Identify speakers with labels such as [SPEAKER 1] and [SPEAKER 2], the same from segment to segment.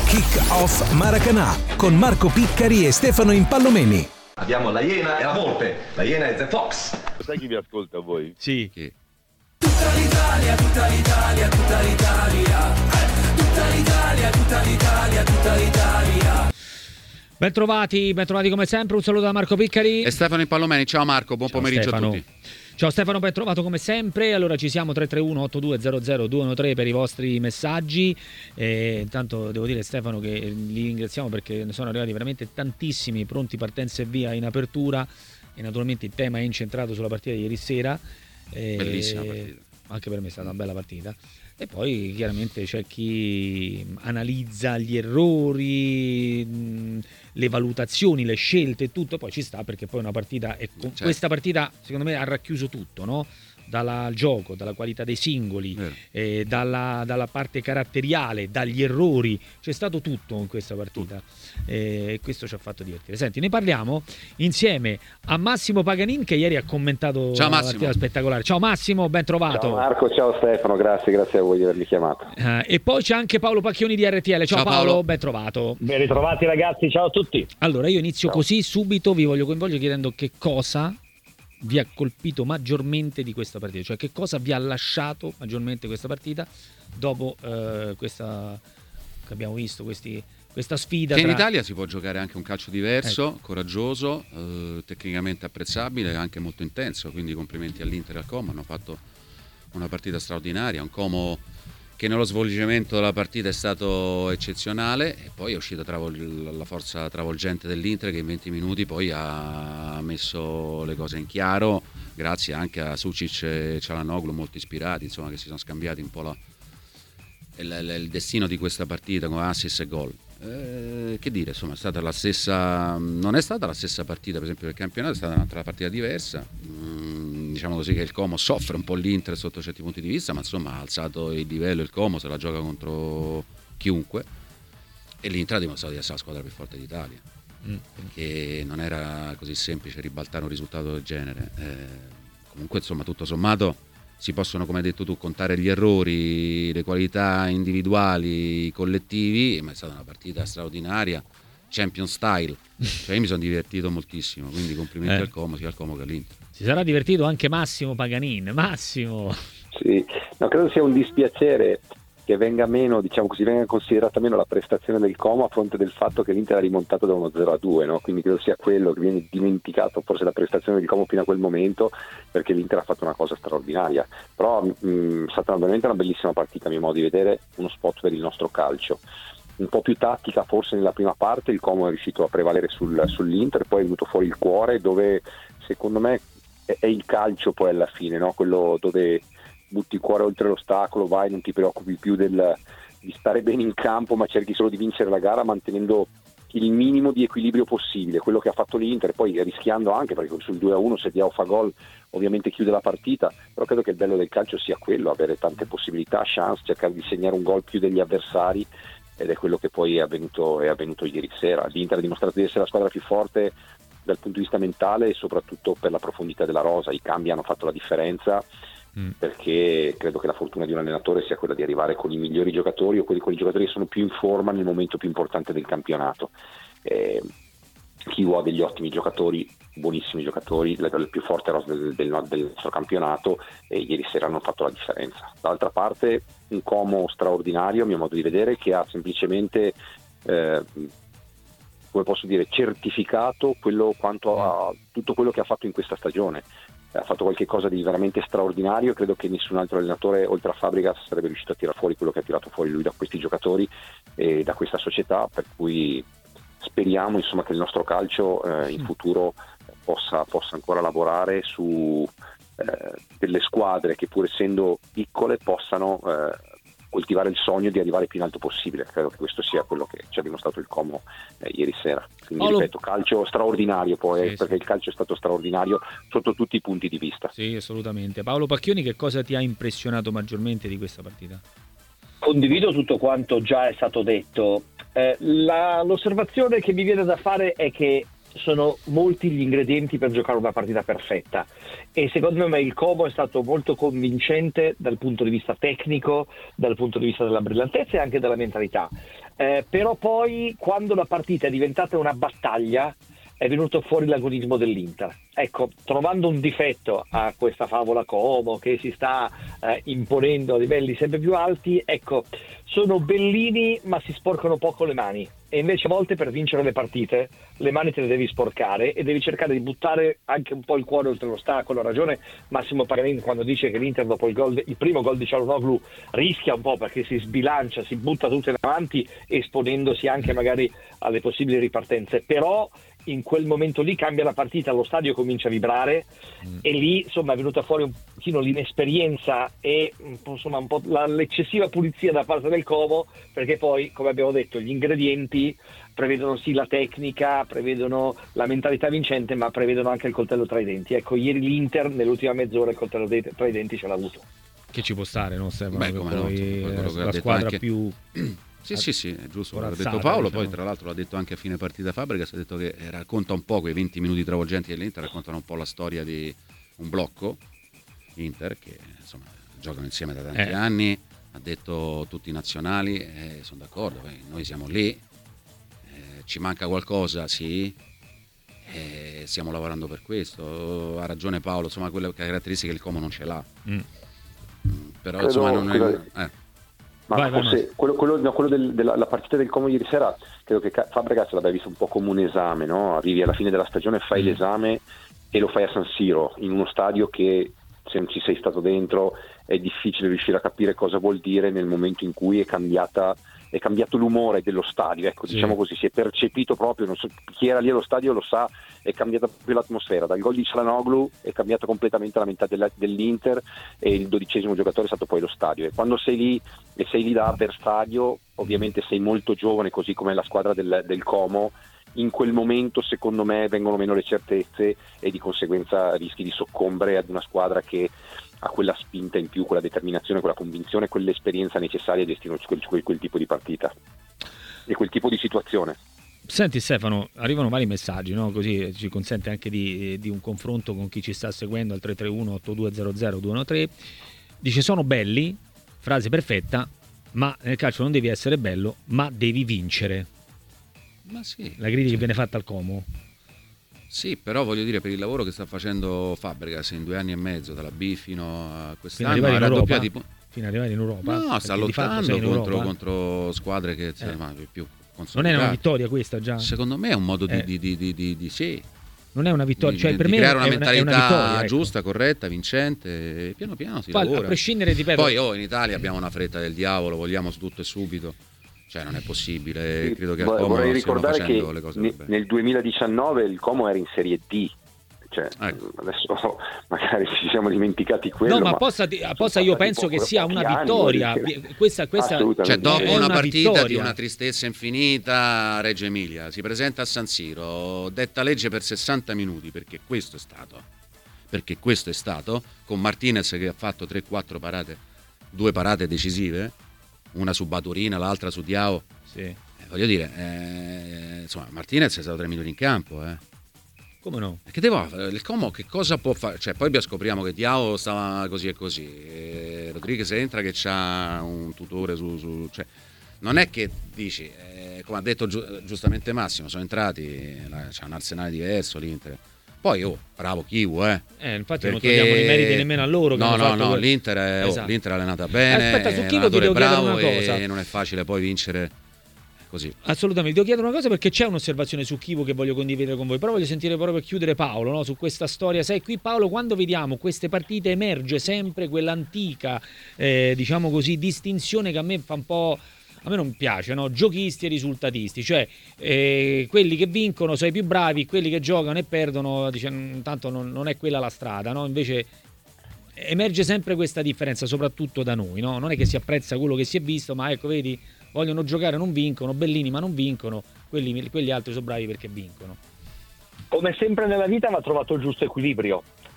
[SPEAKER 1] Kick Off Maracanã con Marco Piccari e Stefano Impallomeni.
[SPEAKER 2] Abbiamo la Iena e la Volpe. La Iena è The Fox.
[SPEAKER 3] Sai chi vi ascolta voi?
[SPEAKER 4] Sì.
[SPEAKER 3] Chi?
[SPEAKER 5] Tutta l'Italia, tutta l'Italia, tutta l'Italia. Tutta l'Italia, tutta l'Italia, tutta l'Italia.
[SPEAKER 4] Bentrovati come sempre, un saluto da Marco Piccari
[SPEAKER 6] e Stefano Impallomeni. Ciao Marco, buon pomeriggio
[SPEAKER 4] Stefano.
[SPEAKER 6] a tutti.
[SPEAKER 4] Ciao Stefano, ben trovato come sempre. Allora ci siamo 331-8200-213 per i vostri messaggi. Intanto devo dire Stefano che li ringraziamo perché ne sono arrivati veramente tantissimi, pronti partenza e via in apertura, e naturalmente il tema è incentrato sulla partita di ieri sera.
[SPEAKER 6] Bellissima partita.
[SPEAKER 4] Anche per me è stata una bella partita. E poi chiaramente c'è chi analizza gli errori, le valutazioni, le scelte e tutto, poi ci sta perché poi una partita
[SPEAKER 6] certo.
[SPEAKER 4] Questa partita secondo me ha racchiuso tutto, no? Dal gioco, dalla qualità dei singoli, dalla parte caratteriale, dagli errori, c'è stato tutto in questa partita e questo ci ha fatto divertire. Senti, ne parliamo insieme a Massimo Paganin che ieri ha commentato la partita spettacolare. Ciao Massimo, ben trovato.
[SPEAKER 7] Ciao Marco, ciao Stefano, grazie a voi di avermi chiamato.
[SPEAKER 4] E poi c'è anche Paolo Pacchioni di RTL. Ciao Paolo, ben trovato.
[SPEAKER 8] Ben ritrovati ragazzi, ciao a tutti.
[SPEAKER 4] Allora io inizio così subito, vi voglio coinvolgere chiedendo che cosa vi ha colpito maggiormente di questa partita, cioè che cosa vi ha lasciato maggiormente questa partita dopo questa che abbiamo visto, questa sfida
[SPEAKER 6] che in Italia si può giocare anche un calcio diverso, coraggioso, tecnicamente apprezzabile e anche molto intenso, quindi complimenti all'Inter e al Como, hanno fatto una partita straordinaria, un Como che nello svolgimento della partita è stato eccezionale e poi è uscita la forza travolgente dell'Inter che in 20 minuti poi ha messo le cose in chiaro, grazie anche a Sucic e Çalhanoğlu molto ispirati, insomma, che si sono scambiati un po' il destino di questa partita con assist e gol. Che dire, insomma, non è stata la stessa partita per esempio del campionato, è stata un'altra partita diversa. Diciamo così che il Como soffre un po' l'Inter sotto certi punti di vista, ma insomma ha alzato il livello, il Como se la gioca contro chiunque e l'Inter ha dimostrato di essere la squadra più forte d'Italia, che non era così semplice ribaltare un risultato del genere. Comunque insomma tutto sommato si possono, come hai detto tu, contare gli errori, le qualità individuali, collettivi, ma è stata una partita straordinaria, champion style, cioè io mi sono divertito moltissimo, quindi complimenti al Como, sia al Como che all'Inter.
[SPEAKER 4] Si sarà divertito anche Massimo Paganin. Massimo!
[SPEAKER 7] Sì, no, credo sia un dispiacere che venga meno, diciamo così, venga considerata meno la prestazione del Como a fronte del fatto che l'Inter ha rimontato da 1-0-2, no? Quindi credo sia quello che viene dimenticato, forse la prestazione del Como fino a quel momento, perché l'Inter ha fatto una cosa straordinaria. Però è stata veramente una bellissima partita, a mio modo di vedere, uno spot per il nostro calcio. Un po' più tattica forse nella prima parte, il Como è riuscito a prevalere sull'Inter, poi è venuto fuori il cuore, dove secondo me è il calcio poi alla fine, no? Quello dove butti il cuore oltre l'ostacolo, vai, non ti preoccupi più di stare bene in campo, ma cerchi solo di vincere la gara mantenendo il minimo di equilibrio possibile, quello che ha fatto l'Inter, poi rischiando anche, perché sul 2-1 se Diao fa gol ovviamente chiude la partita, però credo che il bello del calcio sia quello, avere tante possibilità, chance, cercare di segnare un gol più degli avversari, ed è quello che poi è avvenuto ieri sera. L'Inter ha dimostrato di essere la squadra più forte dal punto di vista mentale e soprattutto per la profondità della rosa. I cambi hanno fatto la differenza, perché credo che la fortuna di un allenatore sia quella di arrivare con i migliori giocatori o con i giocatori che sono più in forma nel momento più importante del campionato. Chi ha degli ottimi giocatori, buonissimi giocatori, il più forte rosa del nostro campionato, e ieri sera hanno fatto la differenza. Dall'altra parte un Como straordinario, a mio modo di vedere, che ha semplicemente come posso dire, certificato tutto quello che ha fatto in questa stagione. Ha fatto qualche cosa di veramente straordinario, credo che nessun altro allenatore oltre a Fabregas sarebbe riuscito a tirare fuori quello che ha tirato fuori lui da questi giocatori e da questa società, per cui speriamo insomma che il nostro calcio in futuro possa ancora lavorare su delle squadre che, pur essendo piccole, possano coltivare il sogno di arrivare più in alto possibile. Credo che questo sia quello che ci ha dimostrato il Como ieri sera. Quindi ripeto, calcio straordinario poi, perché il calcio è stato straordinario sotto tutti i punti di vista.
[SPEAKER 4] Sì, assolutamente. Paolo Pacchioni, che cosa ti ha impressionato maggiormente di questa partita?
[SPEAKER 8] Condivido tutto quanto già è stato detto. L'osservazione che mi viene da fare è che sono molti gli ingredienti per giocare una partita perfetta, e secondo me il Como è stato molto convincente dal punto di vista tecnico, dal punto di vista della brillantezza e anche della mentalità, però poi quando la partita è diventata una battaglia è venuto fuori l'agonismo dell'Inter. Ecco, trovando un difetto a questa favola Como che si sta imponendo a livelli sempre più alti, ecco, sono bellini ma si sporcano poco le mani, e invece a volte per vincere le partite le mani te le devi sporcare e devi cercare di buttare anche un po' il cuore oltre l'ostacolo. Ha ragione Massimo Paganini quando dice che l'Inter dopo il primo gol di Çalhanoğlu rischia un po' perché si sbilancia, si butta tutto in avanti esponendosi anche magari alle possibili ripartenze, però in quel momento lì cambia la partita, lo stadio comincia a vibrare e lì insomma è venuta fuori un pochino l'inesperienza e insomma un po' l'eccessiva pulizia da parte del Como, perché poi, come abbiamo detto, gli ingredienti prevedono sì la tecnica, prevedono la mentalità vincente, ma prevedono anche il coltello tra i denti. Ecco, ieri l'Inter nell'ultima mezz'ora il coltello tra i denti ce l'ha avuto.
[SPEAKER 4] Che ci può stare, no Stefano?
[SPEAKER 6] Beh, come
[SPEAKER 4] poi,
[SPEAKER 6] no,
[SPEAKER 4] la squadra
[SPEAKER 6] anche...
[SPEAKER 4] più...
[SPEAKER 6] Sì, è giusto, l'ha
[SPEAKER 4] corazzata,
[SPEAKER 6] detto Paolo,
[SPEAKER 4] diciamo.
[SPEAKER 6] poi tra l'altro l'ha detto anche a fine partita Fabregas, ha detto che racconta un po' quei 20 minuti travolgenti dell'Inter, raccontano un po' la storia di un blocco Inter che insomma giocano insieme da tanti anni, ha detto tutti nazionali, sono d'accordo, noi siamo lì, ci manca qualcosa, sì, stiamo lavorando per questo, ha ragione Paolo, insomma quelle caratteristiche il Como non ce l'ha, però insomma non è...
[SPEAKER 7] Ma forse quello della partita del Como ieri sera, credo che Fabregas l'abbia visto un po' come un esame, no? Arrivi alla fine della stagione, fai l'esame e lo fai a San Siro, in uno stadio che se non ci sei stato dentro è difficile riuscire a capire cosa vuol dire nel momento in cui è cambiato l'umore dello stadio, ecco, diciamo così, si è percepito proprio, non so, chi era lì allo stadio lo sa, è cambiata proprio l'atmosfera, dal gol di Çalhanoğlu è cambiata completamente la mentalità dell'Inter e il 12° giocatore è stato poi lo stadio, e quando sei lì da avversario, ovviamente sei molto giovane, così come la squadra del Como, in quel momento secondo me vengono meno le certezze e di conseguenza rischi di soccombere ad una squadra che ha quella spinta in più, quella determinazione, quella convinzione, quell'esperienza necessaria a gestire quel tipo di partita e quel tipo di situazione.
[SPEAKER 4] Senti Stefano, arrivano vari messaggi, no? Così ci consente anche di un confronto con chi ci sta seguendo al 331-8200-213. Dice: sono belli, frase perfetta, ma nel calcio non devi essere bello, ma devi vincere.
[SPEAKER 6] Ma sì,
[SPEAKER 4] la critica che viene fatta al Como.
[SPEAKER 6] Sì, però voglio dire, per il lavoro che sta facendo Fabregas in 2 anni e mezzo, dalla B fino a quest'anno,
[SPEAKER 4] fino ad arrivare in Europa?
[SPEAKER 6] No, sta lottando contro squadre che più consolidate.
[SPEAKER 4] Non è una vittoria questa già?
[SPEAKER 6] Secondo me è un modo di sì.
[SPEAKER 4] Non è una vittoria, cioè per me
[SPEAKER 6] creare una
[SPEAKER 4] è
[SPEAKER 6] mentalità
[SPEAKER 4] una vittoria,
[SPEAKER 6] giusta, corretta, vincente, piano piano si lavora.
[SPEAKER 4] A prescindere, ripeto.
[SPEAKER 6] Poi in Italia abbiamo una fretta del diavolo, vogliamo tutto e subito. Cioè non è possibile, credo che al Como
[SPEAKER 7] vorrei ricordare che
[SPEAKER 6] le cose
[SPEAKER 7] nel 2019 il Como era in Serie D, cioè,
[SPEAKER 6] ecco.
[SPEAKER 7] Adesso magari ci siamo dimenticati quello.
[SPEAKER 4] No, ma possa io penso che sia una vittoria. Questa
[SPEAKER 6] cioè, dopo una partita
[SPEAKER 4] vittoria
[SPEAKER 6] di una tristezza infinita a Reggio Emilia si presenta a San Siro, detta legge per 60 minuti, perché questo è stato, con Martinez che ha fatto 3-4 parate, 2 parate decisive, una su Baturina, l'altra su Diao.
[SPEAKER 4] Sì.
[SPEAKER 6] Voglio dire, insomma, Martinez è stato 3 minuti in campo,
[SPEAKER 4] Come no?
[SPEAKER 6] Che devo fare? Il Como che cosa può fare? Cioè, poi scopriamo che Diao stava così e così. Rodriguez entra che c'ha un tutore cioè, non è che dici, come ha detto giustamente Massimo, sono entrati, c'è un arsenale diverso l'Inter. Poi bravo Chivu,
[SPEAKER 4] infatti non togliamo i meriti nemmeno a loro.
[SPEAKER 6] No, l'Inter è allenata bene,
[SPEAKER 4] aspetta, su Chivu ti devo chiedere una cosa.
[SPEAKER 6] E non è facile poi vincere così.
[SPEAKER 4] Assolutamente, ti devo chiedere una cosa, perché c'è un'osservazione su Chivu che voglio condividere con voi, però voglio sentire proprio per chiudere Paolo, no? Su questa storia. Sai, qui Paolo, quando vediamo queste partite emerge sempre quell'antica, diciamo così, distinzione che a me fa un po'... A me non piace, no? Giochisti e risultatisti, cioè quelli che vincono sono i più bravi, quelli che giocano e perdono, tanto non è quella la strada, no? Invece emerge sempre questa differenza, soprattutto da noi, no? Non è che si apprezza quello che si è visto, ma ecco, vedi, vogliono giocare, non vincono, bellini ma non vincono, quelli altri sono bravi perché vincono.
[SPEAKER 8] Come sempre nella vita va trovato il giusto equilibrio.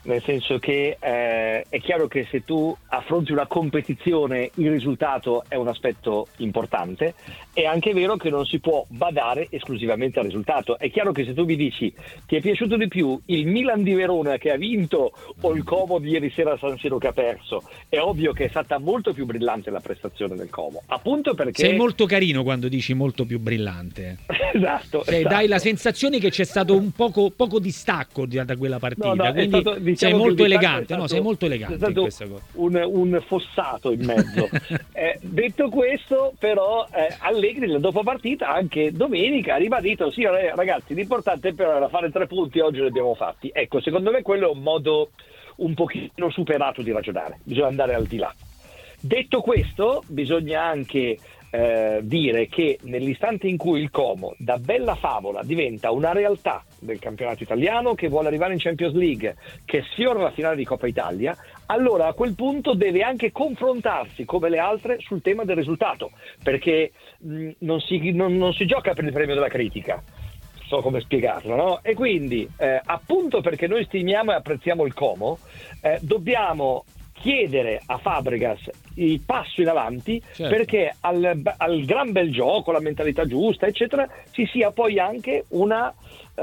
[SPEAKER 8] nel senso che è chiaro che se tu affronti una competizione il risultato è un aspetto importante, è anche vero che non si può badare esclusivamente al risultato. È chiaro che se tu mi dici ti è piaciuto di più il Milan di Verona che ha vinto o il Como di ieri sera a San Siro che ha perso, è ovvio che è stata molto più brillante la prestazione del Como, appunto perché
[SPEAKER 4] sei molto carino quando dici molto più brillante.
[SPEAKER 8] esatto.
[SPEAKER 4] Dai la sensazione che c'è stato un poco distacco da quella partita,
[SPEAKER 8] No,
[SPEAKER 4] quindi
[SPEAKER 8] è stato, diciamo,
[SPEAKER 4] sei molto elegante,
[SPEAKER 8] stato,
[SPEAKER 4] sei molto elegante
[SPEAKER 8] è stato
[SPEAKER 4] in questa cosa.
[SPEAKER 8] un fossato in mezzo. Detto questo, però, Allegri la dopo partita, anche domenica, ha ribadito: sì ragazzi, l'importante però era fare 3 punti, oggi li abbiamo fatti. Ecco, secondo me quello è un modo un pochino superato di ragionare, bisogna andare al di là. Detto questo, bisogna anche dire che nell'istante in cui il Como da bella favola diventa una realtà del campionato italiano, che vuole arrivare in Champions League, che sfiora la finale di Coppa Italia, allora a quel punto deve anche confrontarsi come le altre sul tema del risultato, perché non si gioca per il premio della critica, so come spiegarlo, no? E quindi appunto perché noi stimiamo e apprezziamo il Como, dobbiamo chiedere a Fabregas il passo in avanti, certo, perché al gran bel gioco, la mentalità giusta, eccetera, ci sia poi anche una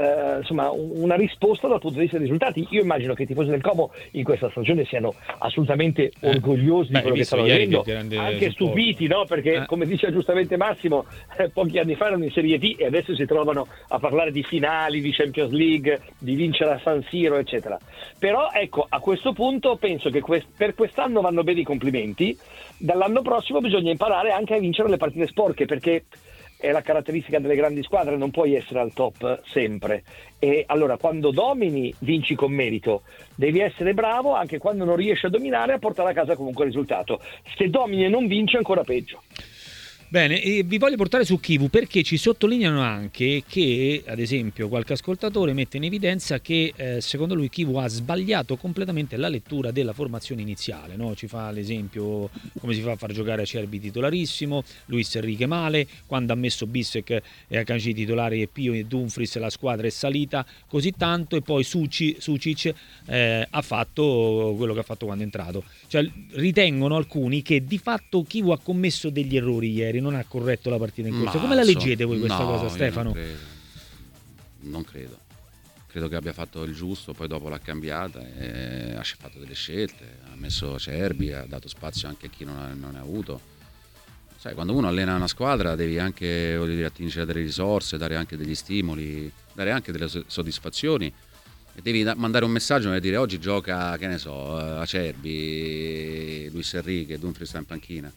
[SPEAKER 8] risposta dal punto di vista dei risultati. Io immagino che i tifosi del Como in questa stagione siano assolutamente orgogliosi di quello che stanno vedendo, anche stupiti, no? Perché come dice giustamente Massimo, pochi anni fa erano in Serie D e adesso si trovano a parlare di finali, di Champions League, di vincere a San Siro, eccetera. Però ecco, a questo punto penso che per quest'anno vanno bene i complimenti, dall'anno prossimo bisogna imparare anche a vincere le partite sporche, perché è la caratteristica delle grandi squadre, non puoi essere al top sempre, e allora quando domini vinci con merito, devi essere bravo anche quando non riesci a dominare a portare a casa comunque il risultato. Se domini e non vinci ancora peggio.
[SPEAKER 4] Bene, e vi voglio portare su Kivu perché ci sottolineano anche che, ad esempio, qualche ascoltatore mette in evidenza che secondo lui Kivu ha sbagliato completamente la lettura della formazione iniziale, no? Ci fa l'esempio come si fa a far giocare Acerbi titolarissimo, Luis Enrique male, quando ha messo Bissek e Akanji titolari e Pio e Dumfries la squadra è salita così tanto, e poi Sucic ha fatto quello che ha fatto quando è entrato. Cioè, ritengono alcuni che di fatto Kivu ha commesso degli errori ieri, non ha corretto la partita in corso. Come la leggete voi questa cosa, Stefano?
[SPEAKER 6] Non credo. Credo che abbia fatto il giusto, poi dopo l'ha cambiata e ha fatto delle scelte, ha messo Acerbi, ha dato spazio anche a chi non ne ha avuto. Sai, quando uno allena una squadra devi anche, voglio dire, attingere delle risorse, dare anche degli stimoli, dare anche delle soddisfazioni, e devi mandare un messaggio e dire: oggi gioca, che ne so, Acerbi, Luis Enrique, Dumfries sta in panchina.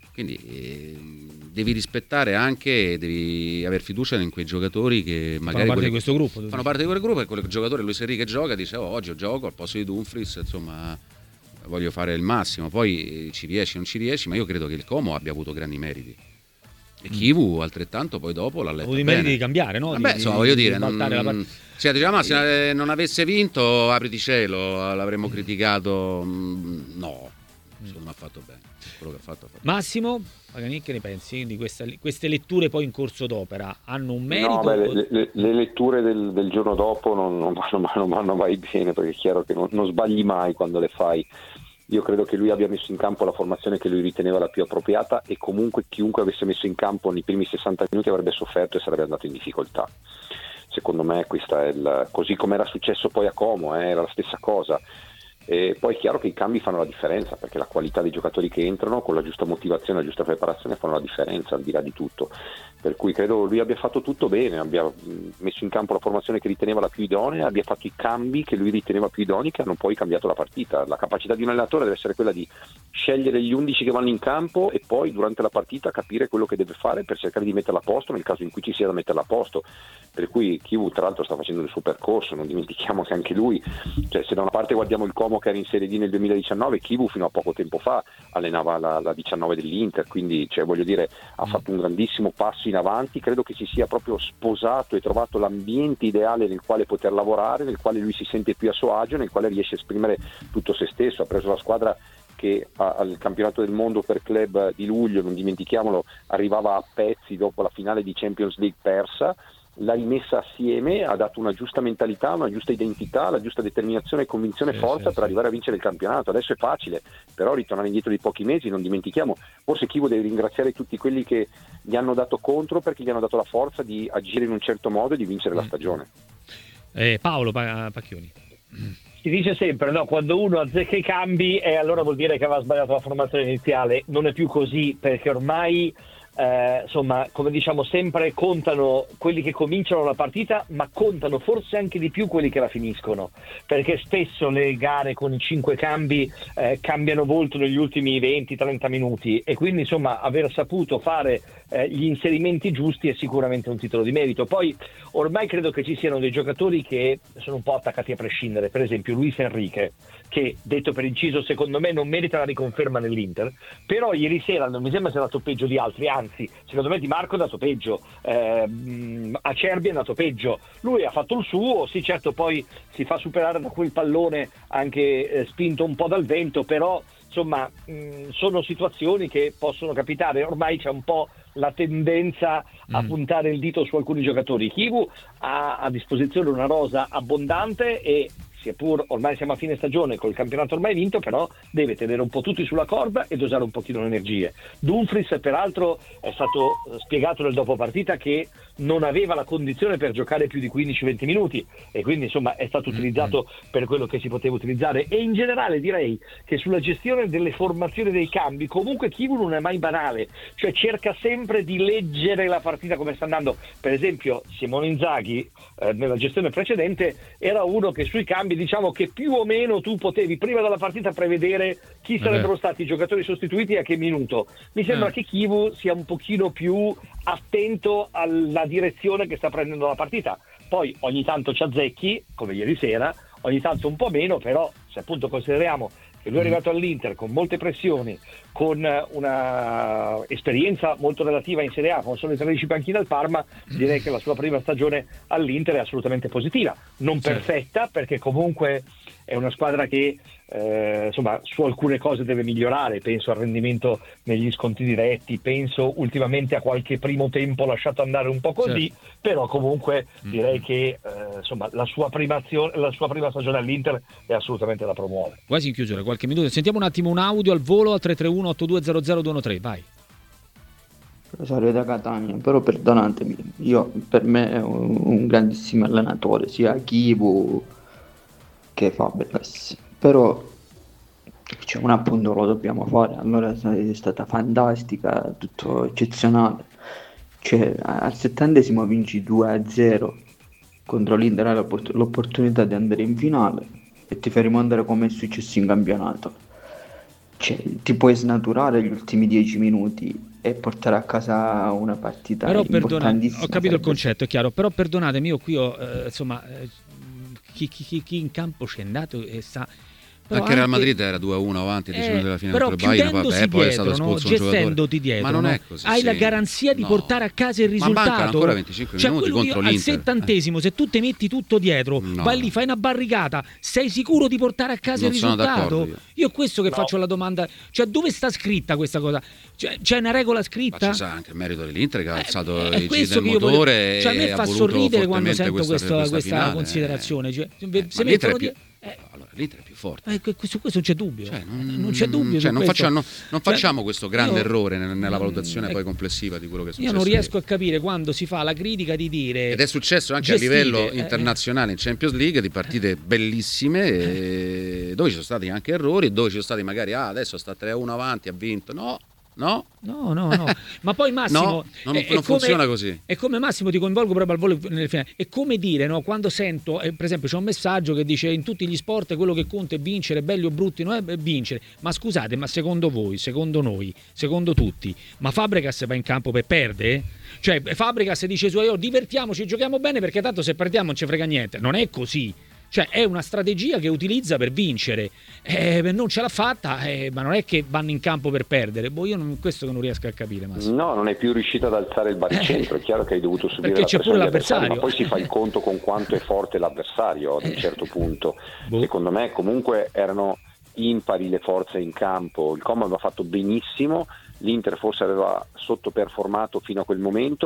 [SPEAKER 6] Quindi devi rispettare anche, devi aver fiducia in quei giocatori che magari
[SPEAKER 4] fanno parte di questo gruppo.
[SPEAKER 6] Fanno parte di quel gruppo, e quel giocatore Luis Enrique gioca, dice: oggi gioco al posto di Dumfries, insomma voglio fare il massimo. Poi ci riesci o non ci riesci, ma io credo che il Como abbia avuto grandi meriti. E Kivu altrettanto poi dopo l'ha letto
[SPEAKER 4] avuto i
[SPEAKER 6] bene.
[SPEAKER 4] meriti di cambiare, no?
[SPEAKER 6] Vabbè, insomma, voglio dire, diciamo, se non avesse vinto, apriti cielo, l'avremmo criticato. No, secondo me ha fatto bene. Quello che ha fatto.
[SPEAKER 4] Massimo Pagani, che ne pensi di queste letture poi in corso d'opera? Hanno un merito?
[SPEAKER 7] No, le letture del giorno dopo non vanno mai bene, perché è chiaro che non sbagli mai quando le fai. Io credo che lui abbia messo in campo la formazione che lui riteneva la più appropriata, e comunque chiunque avesse messo in campo nei primi 60 minuti avrebbe sofferto e sarebbe andato in difficoltà. Secondo me questa è così come era successo poi a Como, era la stessa cosa. E poi è chiaro che i cambi fanno la differenza, perché la qualità dei giocatori che entrano con la giusta motivazione, la giusta preparazione fanno la differenza al di là di tutto, per cui credo lui abbia fatto tutto bene, abbia messo in campo la formazione che riteneva la più idonea, abbia fatto i cambi che lui riteneva più idonei, che hanno poi cambiato la partita. La capacità di un allenatore deve essere quella di scegliere gli 11 che vanno in campo e poi durante la partita capire quello che deve fare per cercare di metterla a posto nel caso in cui ci sia da metterla a posto. Per cui Kivu tra l'altro sta facendo il suo percorso, non dimentichiamo che anche lui, cioè, se da una parte guardiamo il Como che era in Serie D nel 2019, Kivu fino a poco tempo fa allenava la 19 dell'Inter, quindi voglio dire, ha fatto un grandissimo passo in avanti. Credo che si sia proprio sposato e trovato l'ambiente ideale nel quale poter lavorare, nel quale lui si sente più a suo agio, nel quale riesce a esprimere tutto se stesso. Ha preso la squadra che al campionato del mondo per club di luglio, non dimentichiamolo, arrivava a pezzi dopo la finale di Champions League persa, l'ha rimessa assieme, ha dato una giusta mentalità, una giusta identità, la giusta determinazione, convinzione e forza per arrivare a vincere il campionato. Adesso è facile, però ritornare indietro di pochi mesi, non dimentichiamo, forse Chivu deve ringraziare tutti quelli che gli hanno dato contro, perché gli hanno dato la forza di agire in un certo modo e di vincere la stagione.
[SPEAKER 4] Paolo Pacchioni.
[SPEAKER 8] Si dice sempre, no, quando uno azzecca i cambi allora vuol dire che aveva sbagliato la formazione iniziale. Non è più così, perché ormai insomma, come diciamo sempre, contano quelli che cominciano la partita, ma contano forse anche di più quelli che la finiscono, perché spesso le gare con i 5 cambi cambiano volto negli ultimi 20-30 minuti, e quindi insomma aver saputo fare gli inserimenti giusti è sicuramente un titolo di merito. Poi ormai credo che ci siano dei giocatori che sono un po' attaccati a prescindere, per esempio Luis Enrique, che detto per inciso secondo me non merita la riconferma nell'Inter, però ieri sera non mi sembra sia andato peggio di altri, anzi secondo me Di Marco è andato peggio, Acerbi è andato peggio, lui ha fatto il suo, sì certo poi si fa superare da quel pallone anche spinto un po' dal vento, però insomma sono situazioni che possono capitare. Ormai c'è un po' la tendenza a puntare il dito su alcuni giocatori. Chivu ha a disposizione una rosa abbondante e sia pur ormai siamo a fine stagione col campionato ormai vinto, però deve tenere un po' tutti sulla corda e dosare un pochino le energie. Dumfries peraltro è stato spiegato nel dopo partita che non aveva la condizione per giocare più di 15-20 minuti e quindi insomma è stato utilizzato per quello che si poteva utilizzare. E in generale direi che sulla gestione delle formazioni dei cambi comunque Chivu non è mai banale, cioè cerca sempre di leggere la partita come sta andando. Per esempio Simone Inzaghi nella gestione precedente era uno che sui cambi diciamo che più o meno tu potevi prima della partita prevedere chi sarebbero stati i giocatori sostituiti e a che minuto. Mi sembra che Chivu sia un pochino più attento alla direzione che sta prendendo la partita. Poi ogni tanto ci azzecchi, come ieri sera, ogni tanto un po' meno, però se appunto consideriamo che lui è arrivato all'Inter con molte pressioni, con una esperienza molto relativa in Serie A, con solo 13 panchine al Parma, direi che la sua prima stagione all'Inter è assolutamente positiva, non perfetta, perché comunque è una squadra che insomma su alcune cose deve migliorare, penso al rendimento negli scontri diretti, penso ultimamente a qualche primo tempo lasciato andare un po' così, però comunque direi che insomma la sua prima stagione all'Inter è assolutamente da promuovere.
[SPEAKER 4] Quasi in chiusura, qualche minuto, sentiamo un attimo un audio al volo al 331-8200-213, vai.
[SPEAKER 3] Rosario da Catania, però perdonatemi, per me è un grandissimo allenatore, sia Chivu che Fabregas, però c'è un appunto lo dobbiamo fare. Allora è stata fantastica, tutto eccezionale, cioè al 70° vinci 2-0 contro l'Inter, hai l'opportunità di andare in finale e ti fai rimandare come è successo in campionato, cioè ti puoi snaturare gli ultimi 10 minuti e portare a casa una partita
[SPEAKER 4] però
[SPEAKER 3] importantissima.
[SPEAKER 4] Ho capito il concetto, è chiaro, però perdonatemi, io qui ho insomma chi in campo c'è andato e sa.
[SPEAKER 6] Anche Real Madrid era 2-1 avanti 10 minuti dalla fine contro il Bayern, vabbè, poi è stato espulso un
[SPEAKER 4] gestendoti dietro,
[SPEAKER 6] ma non è così,
[SPEAKER 4] hai la garanzia di portare a casa il risultato.
[SPEAKER 6] Ma mancano ancora 25 minuti contro l'Inter.
[SPEAKER 4] Al 70°, se tu ti metti tutto dietro, vai lì, fai una barricata, sei sicuro di portare a casa il risultato? Io questo che faccio la domanda, cioè dove sta scritta questa cosa? Cioè, c'è una regola scritta?
[SPEAKER 6] Ma ci sa anche il merito dell'Inter che ha alzato i giri
[SPEAKER 4] del
[SPEAKER 6] motore,
[SPEAKER 4] cioè a me fa sorridere quando sento questa
[SPEAKER 6] considerazione.
[SPEAKER 4] Cioè, se mettono
[SPEAKER 6] allora l'Inter è più forte.
[SPEAKER 4] Su questo non c'è dubbio. Cioè, non c'è dubbio.
[SPEAKER 6] Cioè, non facciamo questo grande errore nella valutazione poi complessiva di quello che è successo.
[SPEAKER 4] Io non riesco a capire quando si fa la critica di dire.
[SPEAKER 6] Ed è successo anche a livello internazionale in Champions League di partite bellissime dove ci sono stati anche errori, dove ci sono stati magari adesso sta 3-1 avanti, ha vinto. No. Ma poi Massimo non funziona così.
[SPEAKER 4] È come Massimo, ti coinvolgo proprio al volo nel finale. È come dire, no, quando sento, per esempio, c'è un messaggio che dice in tutti gli sport quello che conta è vincere, belli o brutti, non è vincere. Ma scusate, ma secondo voi, secondo noi, secondo tutti, ma Fabregas va in campo per perdere? Cioè Fabregas dice divertiamoci, giochiamo bene perché tanto se perdiamo non ci frega niente. Non è così. Cioè è una strategia che utilizza per vincere, non ce l'ha fatta, ma non è che vanno in campo per perdere. Questo che non riesco a capire, Massimo.
[SPEAKER 7] No, non è più riuscito ad alzare il baricentro, è chiaro che hai dovuto subire
[SPEAKER 4] perché c'è pure l'avversario,
[SPEAKER 7] ma poi si fa il conto con quanto è forte l'avversario ad un certo punto. Secondo me comunque erano impari le forze in campo, il Como aveva fatto benissimo, l'Inter forse aveva sottoperformato fino a quel momento,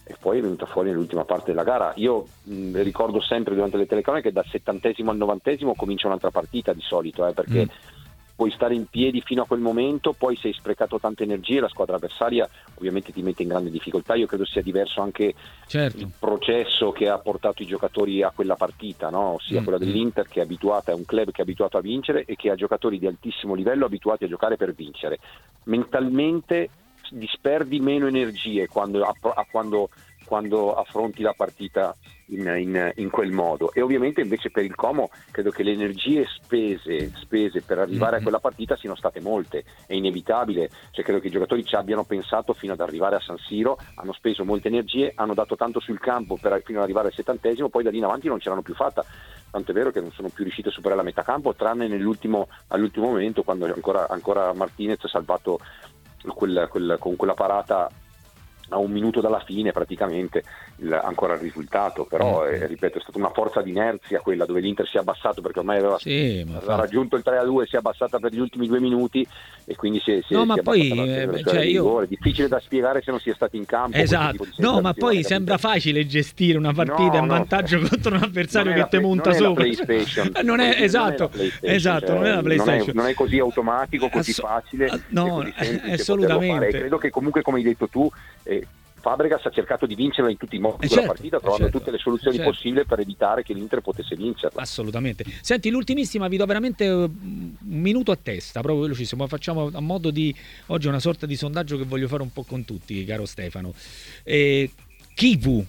[SPEAKER 7] e poi è venuta fuori nell'ultima parte della gara. Io ricordo sempre durante le telecamere che dal 70° al 90° comincia un'altra partita di solito, perché puoi stare in piedi fino a quel momento, poi se hai sprecato tante energie la squadra avversaria ovviamente ti mette in grande difficoltà. Io credo sia diverso anche il processo che ha portato i giocatori a quella partita, no? Ossia quella dell'Inter, che è abituata, è un club che è abituato a vincere e che ha giocatori di altissimo livello abituati a giocare per vincere. Mentalmente disperdi meno energie quando affronti la partita in quel modo, e ovviamente invece per il Como credo che le energie spese per arrivare a quella partita siano state molte, è inevitabile, cioè credo che i giocatori ci abbiano pensato fino ad arrivare a San Siro, hanno speso molte energie, hanno dato tanto sul campo fino ad arrivare al 70°, poi da lì in avanti non ce l'hanno più fatta, tanto è vero che non sono più riusciti a superare la metà campo, tranne all'ultimo momento, quando ancora Martinez ha salvato con quella parata a un minuto dalla fine praticamente ancora il risultato, però ripeto, è stata una forza di inerzia quella, dove l'Inter si è abbassato perché ormai aveva raggiunto il 3-2, si è abbassata per gli ultimi 2 minuti e quindi si è rigore. Difficile da spiegare se non si è stati in campo.
[SPEAKER 4] Esatto, no, ma poi sembra facile gestire una partita in vantaggio contro un avversario che te monta sopra. Non è esatto, non è la PlayStation.
[SPEAKER 7] Non è così automatico, così facile.
[SPEAKER 4] No, assolutamente.
[SPEAKER 7] Credo che comunque, come hai detto tu, Fabregas ha cercato di vincerla in tutti i modi quella partita, trovando tutte le soluzioni possibili per evitare che l'Inter potesse vincerla.
[SPEAKER 4] Assolutamente. Senti, l'ultimissima vi do veramente un minuto a testa, proprio velocissimo, facciamo a modo di oggi una sorta di sondaggio che voglio fare un po' con tutti, caro Stefano. Chivu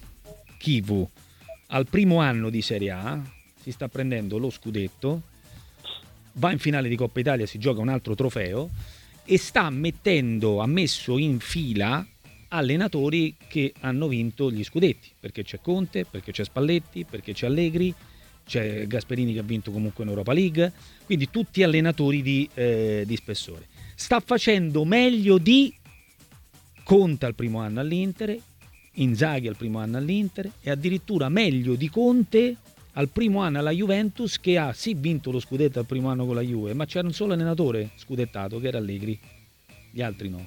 [SPEAKER 4] al primo anno di Serie A si sta prendendo lo scudetto, va in finale di Coppa Italia, si gioca un altro trofeo e ha messo in fila allenatori che hanno vinto gli scudetti, perché c'è Conte, perché c'è Spalletti, perché c'è Allegri, c'è Gasperini che ha vinto comunque in Europa League, quindi tutti allenatori di spessore. Sta facendo meglio di Conte al primo anno all'Inter, Inzaghi al primo anno all'Inter e addirittura meglio di Conte al primo anno alla Juventus, che ha sì vinto lo scudetto al primo anno con la Juve, ma c'era un solo allenatore scudettato che era Allegri, gli altri no.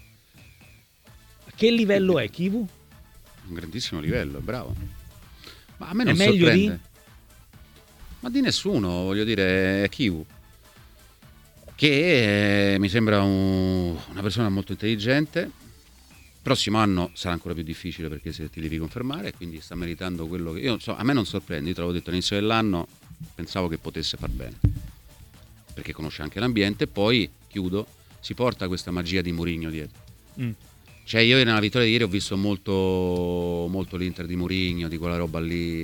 [SPEAKER 4] Che livello è Chivu?
[SPEAKER 6] Un grandissimo livello, bravo. Ma a me non
[SPEAKER 4] è meglio
[SPEAKER 6] sorprende. Ma di nessuno, voglio dire, è Chivu, che mi sembra una persona molto intelligente. Prossimo anno sarà ancora più difficile perché se ti devi confermare, quindi sta meritando quello che io so. A me non sorprende, io te l'avevo detto all'inizio dell'anno, pensavo che potesse far bene perché conosce anche l'ambiente. Poi chiudo, si porta questa magia di Mourinho dietro. Cioè io nella vittoria di ieri ho visto molto l'Inter di Mourinho, di quella roba lì,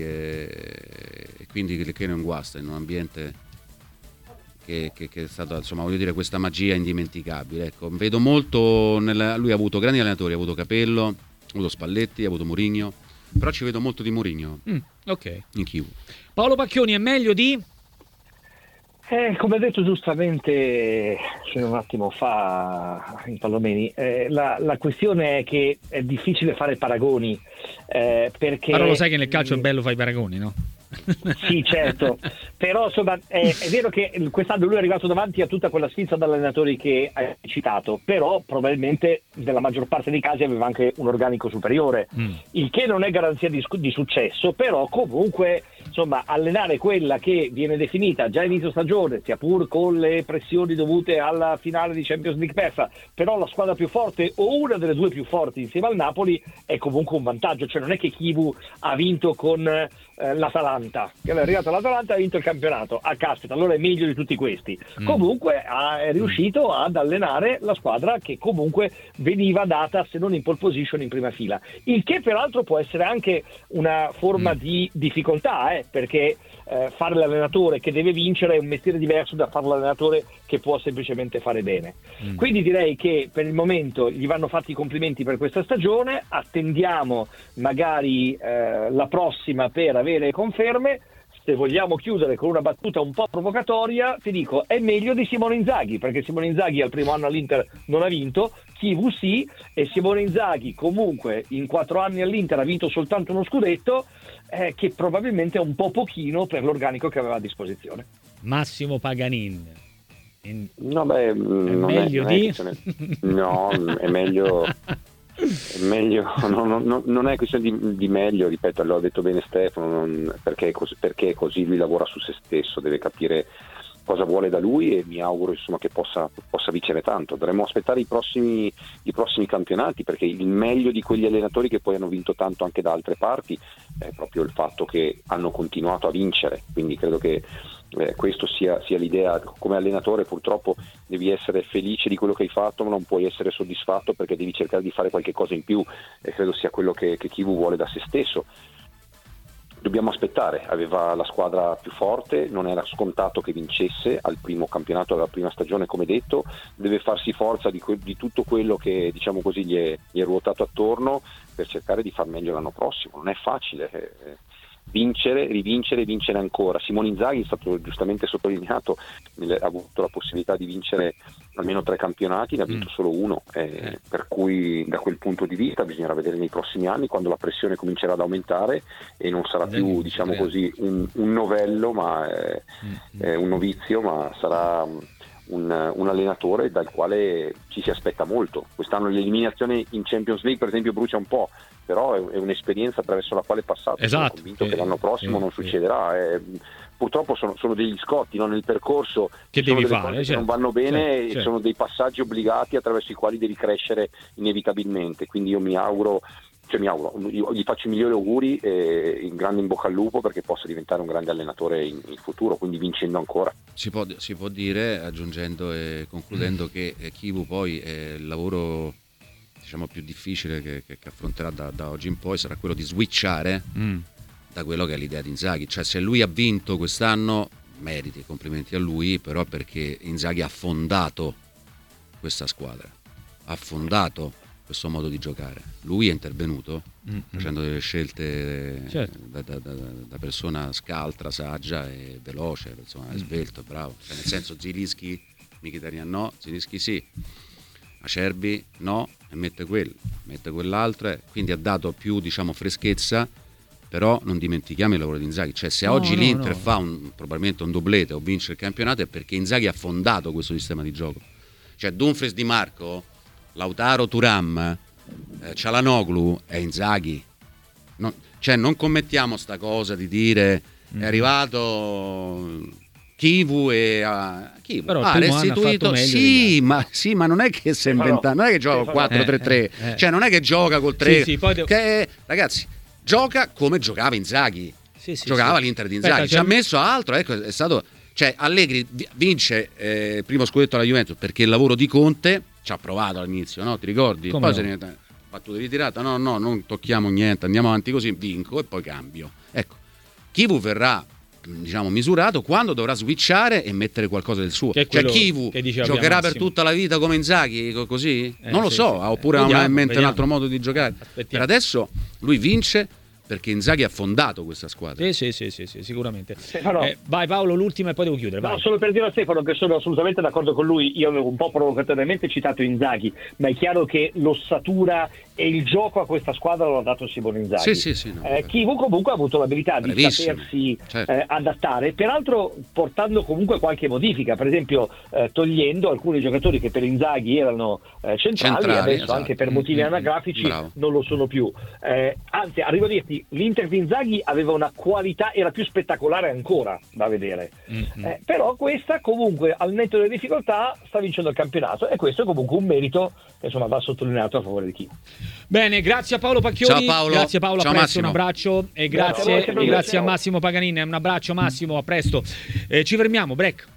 [SPEAKER 6] e quindi che non guasta in un ambiente che è stato, insomma, voglio dire, questa magia indimenticabile. Ecco, vedo molto lui ha avuto grandi allenatori, ha avuto Capello, ha avuto Spalletti, ha avuto Mourinho, però ci vedo molto di Mourinho in Chivu.
[SPEAKER 4] Paolo Pacchioni è meglio di?
[SPEAKER 8] Come ha detto giustamente fino a un attimo fa in Pallomeni, la questione è che è difficile fare paragoni, perché...
[SPEAKER 4] Però lo sai che nel calcio è bello fare i paragoni, no?
[SPEAKER 8] Sì, certo, però insomma è vero che quest'anno lui è arrivato davanti a tutta quella sfilza di allenatori che hai citato, però probabilmente nella maggior parte dei casi aveva anche un organico superiore, il che non è garanzia di successo, però comunque insomma allenare quella che viene definita già inizio stagione, sia pur con le pressioni dovute alla finale di Champions League persa, però la squadra più forte o una delle due più forti insieme al Napoli è comunque un vantaggio, cioè non è che Chivu ha vinto con l'Atalanta, che è arrivato all'Atalanta e ha vinto il campionato, caspita, allora è meglio di tutti questi. Comunque è riuscito ad allenare la squadra che comunque veniva data, se non in pole position, in prima fila, il che peraltro può essere anche una forma di difficoltà, perché fare l'allenatore che deve vincere è un mestiere diverso da fare l'allenatore che può semplicemente fare bene. Quindi direi che per il momento gli vanno fatti i complimenti per questa stagione, attendiamo magari la prossima per avere conferme. Se vogliamo chiudere con una battuta un po' provocatoria, ti dico, è meglio di Simone Inzaghi, perché Simone Inzaghi al primo anno all'Inter non ha vinto, Chivu sì, e Simone Inzaghi comunque in 4 anni all'Inter ha vinto soltanto uno scudetto, che probabilmente è un po' pochino per l'organico che aveva a disposizione.
[SPEAKER 4] Massimo Paganin.
[SPEAKER 7] No, beh,
[SPEAKER 4] è meglio di?
[SPEAKER 7] No, è meglio... Meglio, non è questione di meglio, ripeto, l'ho detto bene Stefano, perché è così, lui lavora su se stesso, deve capire cosa vuole da lui e mi auguro insomma che possa vincere tanto. Dovremmo aspettare i prossimi campionati, perché il meglio di quegli allenatori che poi hanno vinto tanto anche da altre parti è proprio il fatto che hanno continuato a vincere, quindi credo che questo sia l'idea. Come allenatore purtroppo devi essere felice di quello che hai fatto, ma non puoi essere soddisfatto perché devi cercare di fare qualche cosa in più, e credo sia quello che Chivu vuole da se stesso. Dobbiamo aspettare, aveva la squadra più forte, non era scontato che vincesse al primo campionato della prima stagione, come detto, deve farsi forza di tutto quello che, diciamo così, gli è ruotato attorno per cercare di far meglio l'anno prossimo. Non è facile vincere, rivincere e vincere ancora. Simone Inzaghi è stato giustamente sottolineato, ha avuto la possibilità di vincere almeno 3 campionati, ne ha vinto solo uno, per cui da quel punto di vista bisognerà vedere nei prossimi anni, quando la pressione comincerà ad aumentare e non sarà più, diciamo così, un novello, ma un novizio, ma sarà un allenatore dal quale ci si aspetta molto. Quest'anno l'eliminazione in Champions League per esempio brucia un po', però è un'esperienza attraverso la quale è passato. Sono convinto che l'anno prossimo non succederà. Purtroppo sono degli scotti, no? Nel percorso
[SPEAKER 4] che devi fare,
[SPEAKER 7] che non vanno bene, e sono dei passaggi obbligati attraverso i quali devi crescere inevitabilmente. Quindi io gli faccio i migliori auguri e in grande in bocca al lupo perché possa diventare un grande allenatore in futuro, quindi vincendo ancora.
[SPEAKER 6] Si può dire, aggiungendo e concludendo, che Chivu poi il lavoro, diciamo, più difficile che affronterà da oggi in poi sarà quello di switchare da quello che è l'idea di Inzaghi. Cioè, se lui ha vinto quest'anno, meriti, complimenti a lui, però perché Inzaghi ha fondato questa squadra, ha fondato questo modo di giocare. Lui è intervenuto facendo delle scelte da persona scaltra, saggia e veloce, insomma, svelto, bravo. Cioè, nel senso, Zielinski, Mkhitaryan no, Zielinski sì, Acerbi no, e mette quell'altro, quindi ha dato più, diciamo, freschezza. Però non dimentichiamo il lavoro di Inzaghi, cioè se oggi l'Inter fa probabilmente un doblete o vince il campionato è perché Inzaghi ha fondato questo sistema di gioco. Cioè Dumfries, Di Marco, Lautaro, Thuram, Çalhanoğlu è Inzaghi. Cioè non commettiamo sta cosa di dire è arrivato Chivu e Chivu ha restituito, ma non è che si è inventato, non è che gioca 4-3-3, cioè non è che gioca col 3, ragazzi, gioca come giocava Inzaghi, giocava l'Inter di Inzaghi, ci ha messo altro, ecco, è stato, cioè Allegri vince il primo scudetto alla Juventus perché il lavoro di Conte ci ha provato all'inizio, no? Ti ricordi?
[SPEAKER 4] Come
[SPEAKER 6] poi se ne battute ritirata, no, non tocchiamo niente, andiamo avanti così, vinco e poi cambio. Ecco, Chivu verrà, diciamo, misurato quando dovrà switchare e mettere qualcosa del suo. Cioè Chivu giocherà per tutta la vita come Inzaghi, così? Non lo so, oppure ha in mente un altro modo di giocare. Per adesso lui vince perché Inzaghi ha fondato questa squadra.
[SPEAKER 4] Sì, sicuramente. Vai Paolo, l'ultima e poi devo chiudere.
[SPEAKER 8] No, solo per dire a Stefano che sono assolutamente d'accordo con lui. Io avevo un po' provocatoriamente citato Inzaghi, ma è chiaro che l'ossatura e il gioco a questa squadra l'ha dato Simone Inzaghi. Chivu comunque ha avuto l'abilità di sapersi adattare, peraltro portando comunque qualche modifica, per esempio togliendo alcuni giocatori che per Inzaghi erano centrali, adesso anche per motivi anagrafici non lo sono più. Anzi, arrivo a dirti, l'Inter di Inzaghi aveva una qualità, era più spettacolare ancora da vedere, però questa comunque al netto delle difficoltà sta vincendo il campionato, e questo è comunque un merito che insomma va sottolineato a favore di chi.
[SPEAKER 4] Bene, grazie a Paolo Pacchioni.
[SPEAKER 6] Ciao Paolo.
[SPEAKER 4] Grazie Paolo,
[SPEAKER 6] ciao,
[SPEAKER 4] a presto,
[SPEAKER 6] Massimo.
[SPEAKER 4] un abbraccio e grazie a Massimo Paganin, un abbraccio Massimo, a presto. Ci fermiamo, break.